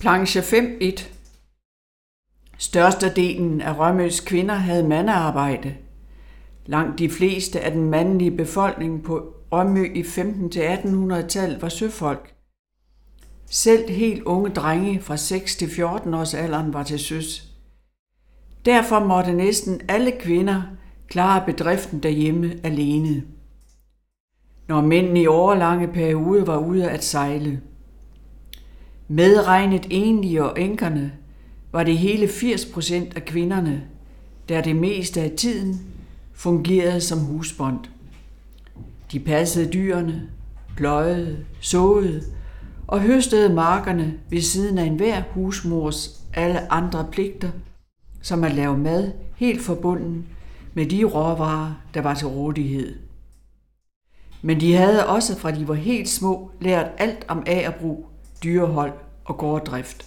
Planche 5.1. Størstedelen af Rømøs kvinder havde mandearbejde. Langt de fleste af den mandlige befolkning på Rømø i 1500-1800-tallet var søfolk. Selv helt unge drenge fra 6 til 14 års alderen var til søs. Derfor måtte næsten alle kvinder klare bedriften derhjemme alene, når mændene i årelange perioder var ude at sejle. Medregnet enlige og enkerne var det hele 80% af kvinderne, der det meste af tiden fungerede som husbond. De passede dyrene, pløjede, såede og høstede markerne ved siden af enhver husmors alle andre pligter, som at lave mad helt forbundet med de råvarer, der var til rådighed. Men de havde også fra de var helt små lært alt om agerbrug, dyrehold og gårddrift.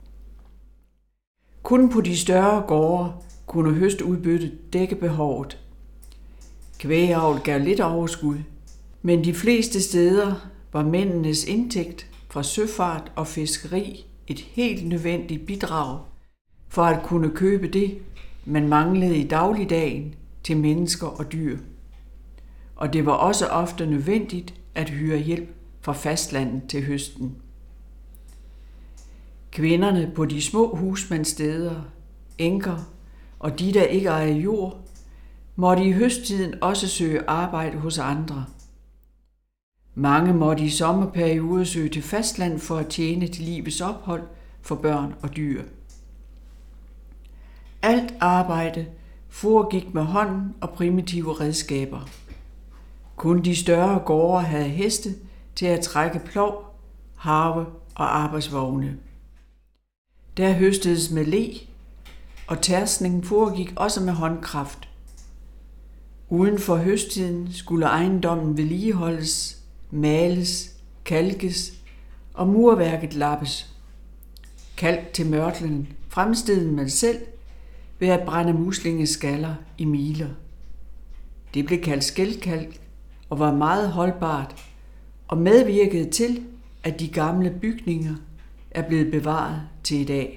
Kun på de større gårde kunne høstudbyttet dække behovet. Kvægavl gav lidt overskud, men de fleste steder var mændenes indtægt fra søfart og fiskeri et helt nødvendigt bidrag for at kunne købe det, man manglede i dagligdagen til mennesker og dyr. Og det var også ofte nødvendigt at hyre hjælp fra fastlandet til høsten. Kvinderne på de små husmandssteder, enker og de, der ikke ejede jord, måtte i høsttiden også søge arbejde hos andre. Mange måtte i sommerperioder søge til fastland for at tjene til livets ophold for børn og dyr. Alt arbejde foregik med hånden og primitive redskaber. Kun de større gårde havde heste til at trække plov, harve og arbejdsvogne. Der høstedes med le, og tærsningen foregik også med håndkraft. Uden for høsttiden skulle ejendommen vedligeholdes, males, kalkes og murværket lappes. Kalk til mørtlen fremstillede man selv ved at brænde muslingeskaller i miler. Det blev kaldt skældkalk og var meget holdbart og medvirkede til, at de gamle bygninger er blevet bevaret til i dag.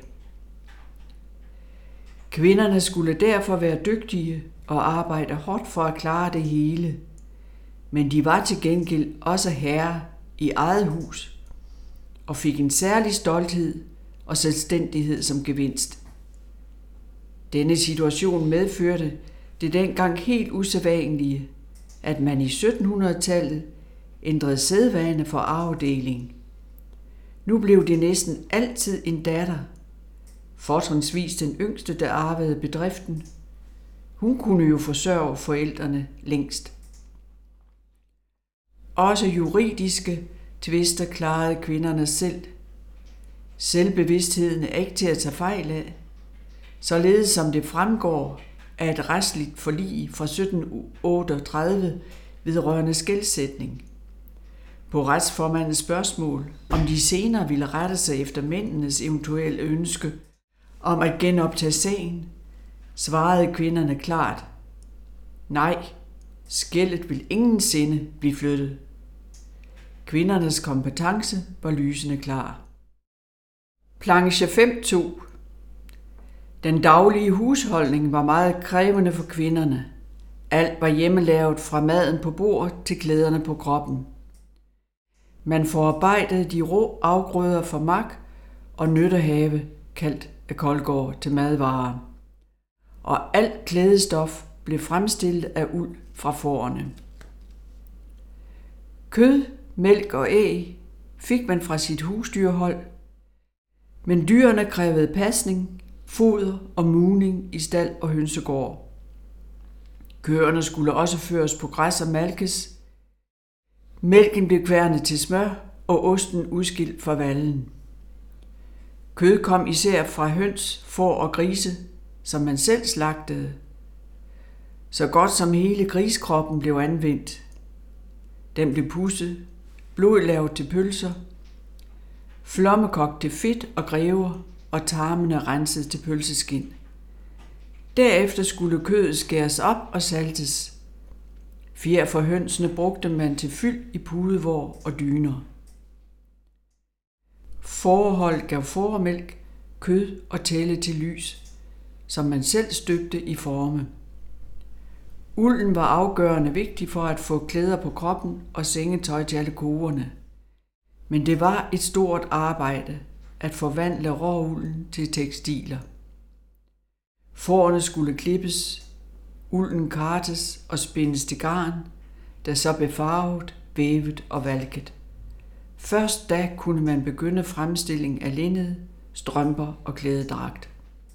Kvinderne skulle derfor være dygtige og arbejde hårdt for at klare det hele, men de var til gengæld også herrer i eget hus og fik en særlig stolthed og selvstændighed som gevinst. Denne situation medførte det dengang helt usædvanlige, at man i 1700-tallet ændrede sædvane for arvedeling. Nu blev det næsten altid en datter, fortrinsvis den yngste, der arvede bedriften. Hun kunne jo forsørge forældrene længst. Også juridiske tvister klarede kvinderne selv. Selvbevidstheden er ikke til at tage fejl af, således som det fremgår af et retsligt forlig fra 1738 vedrørende skelsætning. På retsformandens spørgsmål, om de senere ville rette sig efter mændenes eventuelle ønske om at genoptage sagen, svarede kvinderne klart: nej, skellet vil ingensinde blive flyttet. Kvindernes kompetence var lysende klar. Planche 5.2. Den daglige husholdning var meget krævende for kvinderne. Alt var hjemmelavet fra maden på bordet til klæderne på kroppen. Man forarbejdede de rå afgrøder for mark og nyttehave, kaldt af Koldgaard, til madvarer. Og alt klædestof blev fremstillet af uld fra fårene. Kød, mælk og æg fik man fra sit husdyrhold, men dyrene krævede pasning, foder og mugning i stald og hønsegård. Køerne skulle også føres på græs og malkes. Mælken blev kværnet til smør og osten udskilt fra vallen. Kød kom især fra høns, får og grise, som man selv slagtede. Så godt som hele griskroppen blev anvendt. Den blev pudset, blod lavet til pølser, flommekogt til fedt og grever og tarmene renset til pølseskind. Derefter skulle kødet skæres op og saltes. Fjer for hønsene brugte man til fyld i pudevår og dyner. Fårehold gav fåremælk, kød og tælle til lys, som man selv støbte i forme. Ulden var afgørende vigtig for at få klæder på kroppen og sengetøj til alle koerne. Men det var et stort arbejde at forvandle råulden til tekstiler. Fårene skulle klippes, ulden kartes og spindes til garn, der så blev farvet, vævet og valket. Først da kunne man begynde fremstilling af linned, strømper og klædedragt.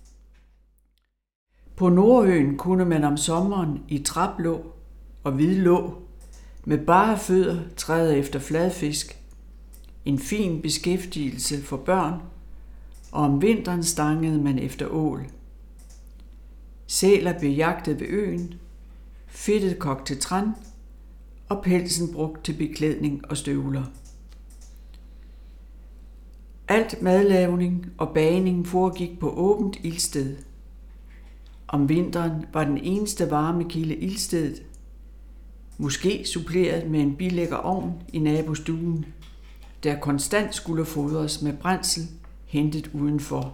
På Nordøen kunne man om sommeren i traplå og hvidlå med bare fødder træde efter fladfisk, en fin beskæftigelse for børn, og om vinteren stangede man efter ål. Sæler blev jagtet ved øen, fedtet kogt til tran og pelsen brugt til beklædning og støvler. Alt madlavning og bagning foregik på åbent ildsted. Om vinteren var den eneste varmekilde ildstedet, måske suppleret med en bilækker ovn i nabostuen, der konstant skulle fodres med brændsel hentet udenfor.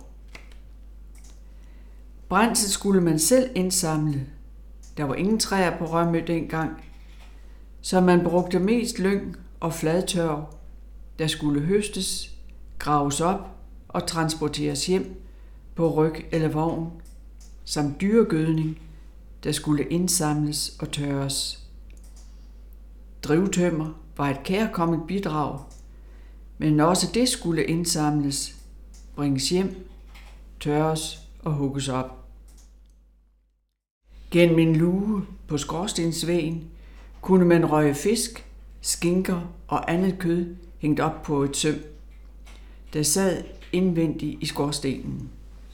Brændsel skulle man selv indsamle. Der var ingen træer på Rømø dengang, så man brugte mest lyng og fladtørv, der skulle høstes, graves op og transporteres hjem på ryg eller vogn, samt dyregødning, der skulle indsamles og tørres. Drivtømmer var et kærkomment bidrag, men også det skulle indsamles, bringes hjem, tørres og hugges op. Gennem en luge på skorstensvæggen kunne man røge fisk, skinker og andet kød hængt op på et søm, der sad indvendigt i skorstenen.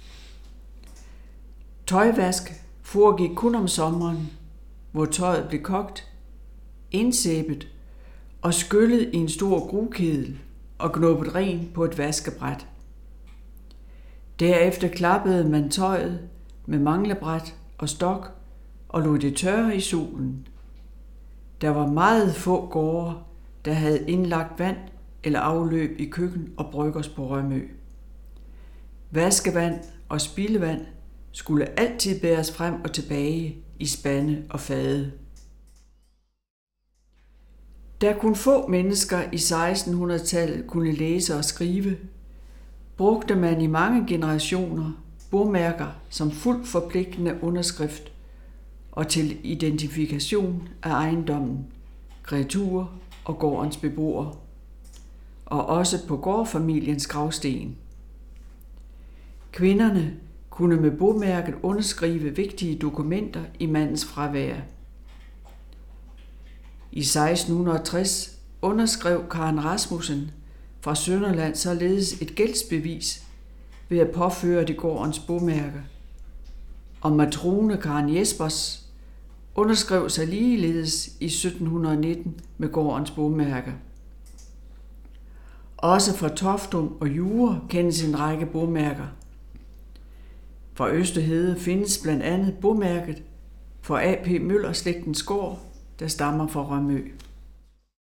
Tøjvask foregik kun om sommeren, hvor tøjet blev kogt, indsæbet og skyllet i en stor grugkedel og knuppet ren på et vaskebræt. Derefter klappede man tøjet med manglebræt og stok og lod det tørre i solen. Der var meget få gårde, der havde indlagt vand eller afløb i køkken og bryggers på Rømø. Vaskevand og spildevand skulle altid bæres frem og tilbage i spande og fade. Da kun få mennesker i 1600-tallet kunne læse og skrive, brugte man i mange generationer bogmærker som fuldt forpligtende underskrift og til identifikation af ejendommen, kreaturer og gårdens beboere, og også på gårdfamiliens gravsten. Kvinderne kunne med bogmærket underskrive vigtige dokumenter i mandens fravær. I 1660 underskrev Karen Rasmussen fra Sønderland således et gældsbevis ved at påføre det gårdens bogmærker, og matrone Karen Jespers underskrev sig ligeledes i 1719 med gårdens bogmærker. Også fra Toftum og Jure kendes en række bogmærker. Fra Østerhede findes blandt andet bogmærket for A.P. Møller slægtens gård, der stammer fra Rømø.